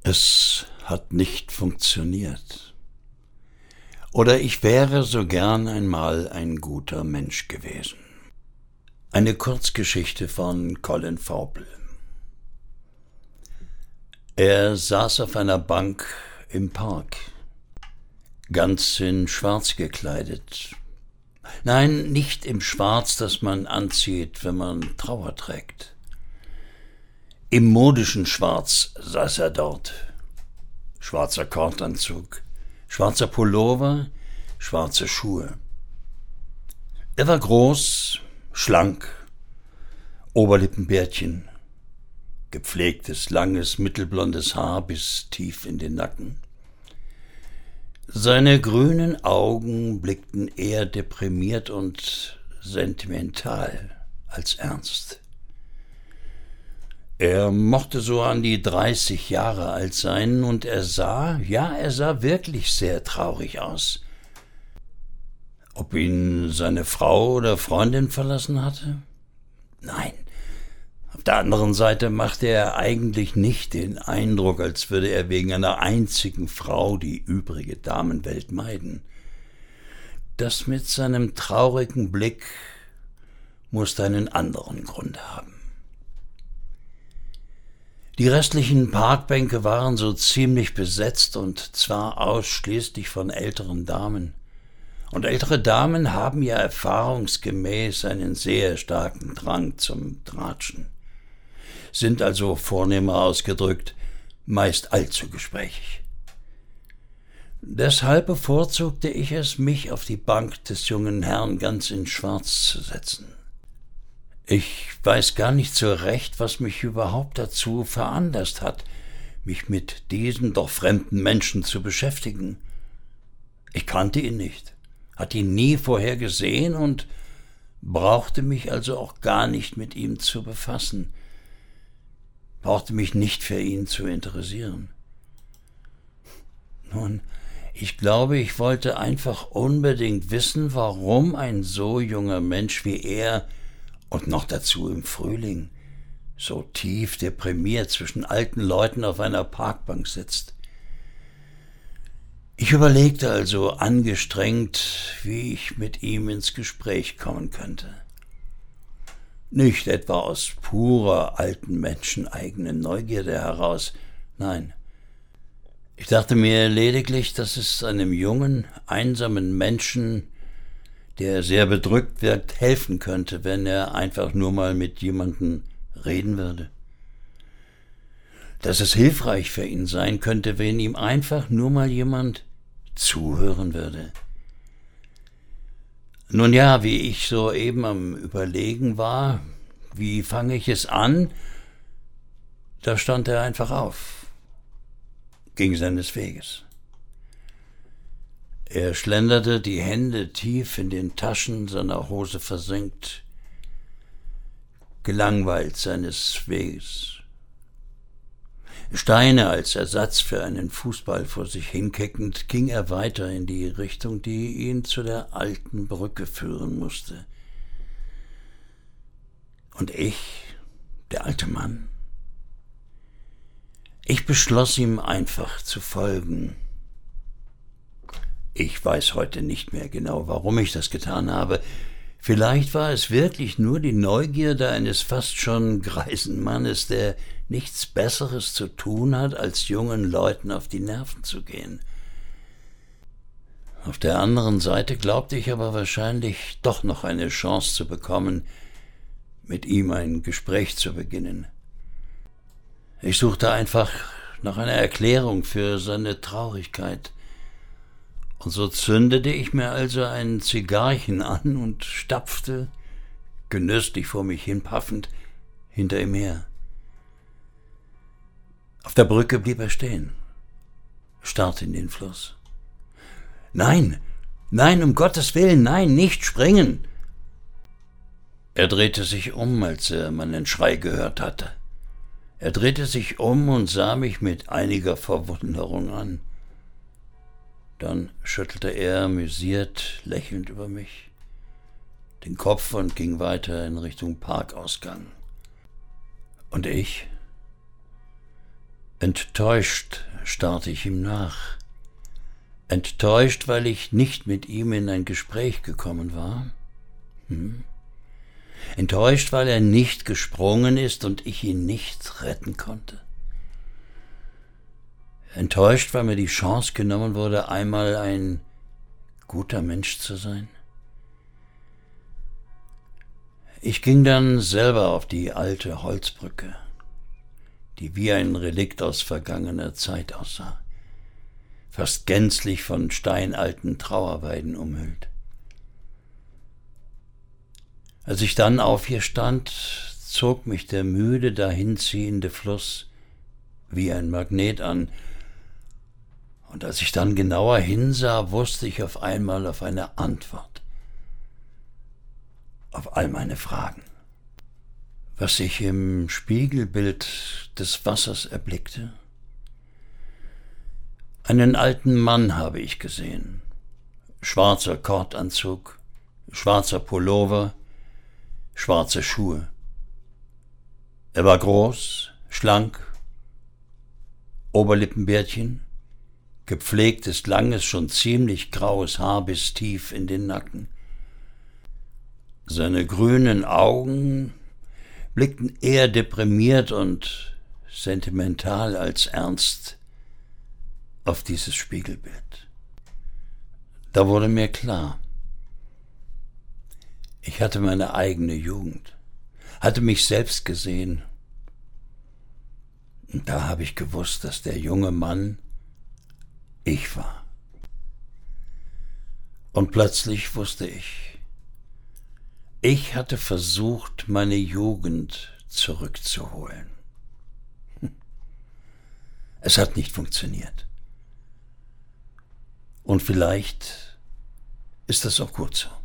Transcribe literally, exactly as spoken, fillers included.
Es hat nicht funktioniert. Oder ich wäre so gern einmal ein guter Mensch gewesen. Eine Kurzgeschichte von Colin Faubel. Er saß auf einer Bank im Park, ganz in Schwarz gekleidet. Nein, nicht im Schwarz, das man anzieht, wenn man Trauer trägt. Im modischen Schwarz saß er dort. Schwarzer Kordanzug, schwarzer Pullover, schwarze Schuhe. Er war groß, schlank, Oberlippenbärtchen, gepflegtes, langes, mittelblondes Haar bis tief in den Nacken. Seine grünen Augen blickten eher deprimiert und sentimental als ernst. Er mochte so an die dreißig Jahre alt sein, und er sah, ja, er sah wirklich sehr traurig aus. Ob ihn seine Frau oder Freundin verlassen hatte? Nein. Auf der anderen Seite machte er eigentlich nicht den Eindruck, als würde er wegen einer einzigen Frau die übrige Damenwelt meiden. Das mit seinem traurigen Blick musste einen anderen Grund haben. Die restlichen Parkbänke waren so ziemlich besetzt, und zwar ausschließlich von älteren Damen. Und ältere Damen haben ja erfahrungsgemäß einen sehr starken Drang zum Tratschen, sind also vornehmer ausgedrückt meist allzu gesprächig. Deshalb bevorzugte ich es, mich auf die Bank des jungen Herrn ganz in Schwarz zu setzen. Ich weiß gar nicht so recht, was mich überhaupt dazu veranlasst hat, mich mit diesem doch fremden Menschen zu beschäftigen. Ich kannte ihn nicht, hatte ihn nie vorher gesehen und brauchte mich also auch gar nicht mit ihm zu befassen, brauchte mich nicht für ihn zu interessieren. Nun, ich glaube, ich wollte einfach unbedingt wissen, warum ein so junger Mensch wie er, und noch dazu im Frühling, so tief deprimiert zwischen alten Leuten auf einer Parkbank sitzt. Ich überlegte also angestrengt, wie ich mit ihm ins Gespräch kommen könnte. Nicht etwa aus purer alten Menschen eigenen Neugierde heraus, nein. Ich dachte mir lediglich, dass es einem jungen, einsamen Menschen, der sehr bedrückt wirkt, helfen könnte, wenn er einfach nur mal mit jemandem reden würde. Dass es hilfreich für ihn sein könnte, wenn ihm einfach nur mal jemand zuhören würde. Nun ja, wie ich soeben am Überlegen war, wie fange ich es an, da stand er einfach auf, ging seines Weges. Er schlenderte, die Hände tief in den Taschen seiner Hose versenkt, gelangweilt seines Weges. Steine als Ersatz für einen Fußball vor sich hinkickend, ging er weiter in die Richtung, die ihn zu der alten Brücke führen musste. Und ich, der alte Mann, ich beschloss ihm einfach zu folgen. Ich weiß heute nicht mehr genau, warum ich das getan habe. Vielleicht war es wirklich nur die Neugierde eines fast schon greisen Mannes, der nichts Besseres zu tun hat, als jungen Leuten auf die Nerven zu gehen. Auf der anderen Seite glaubte ich aber wahrscheinlich doch noch eine Chance zu bekommen, mit ihm ein Gespräch zu beginnen. Ich suchte einfach nach einer Erklärung für seine Traurigkeit. Und so zündete ich mir also ein Zigarrchen an und stapfte, genüsslich vor mich hin paffend, hinter ihm her. Auf der Brücke blieb er stehen, starrte in den Fluss. »Nein, nein, um Gottes Willen, nein, nicht springen!« Er drehte sich um, als er meinen Schrei gehört hatte. Er drehte sich um und sah mich mit einiger Verwunderung an. Dann schüttelte er amüsiert, lächelnd über mich den Kopf und ging weiter in Richtung Parkausgang. Und ich? Enttäuscht starrte ich ihm nach. Enttäuscht, weil ich nicht mit ihm in ein Gespräch gekommen war. Hm. Enttäuscht, weil er nicht gesprungen ist und ich ihn nicht retten konnte. Enttäuscht, weil mir die Chance genommen wurde, einmal ein guter Mensch zu sein. Ich ging dann selber auf die alte Holzbrücke, die wie ein Relikt aus vergangener Zeit aussah, fast gänzlich von steinalten Trauerweiden umhüllt. Als ich dann auf ihr stand, zog mich der müde dahinziehende Fluss wie ein Magnet an, und als ich dann genauer hinsah, wusste ich auf einmal auf eine Antwort auf all meine Fragen. Was ich im Spiegelbild des Wassers erblickte? Einen alten Mann habe ich gesehen. Schwarzer Kordanzug, schwarzer Pullover, schwarze Schuhe. Er war groß, schlank, Oberlippenbärtchen, gepflegtes, langes, schon ziemlich graues Haar bis tief in den Nacken. Seine grünen Augen blickten eher deprimiert und sentimental als ernst auf dieses Spiegelbild. Da wurde mir klar, ich hatte meine eigene Jugend, hatte mich selbst gesehen. Und da habe ich gewusst, dass der junge Mann ich war. Und plötzlich wusste ich, ich hatte versucht, meine Jugend zurückzuholen. Es hat nicht funktioniert. Und vielleicht ist das auch gut so.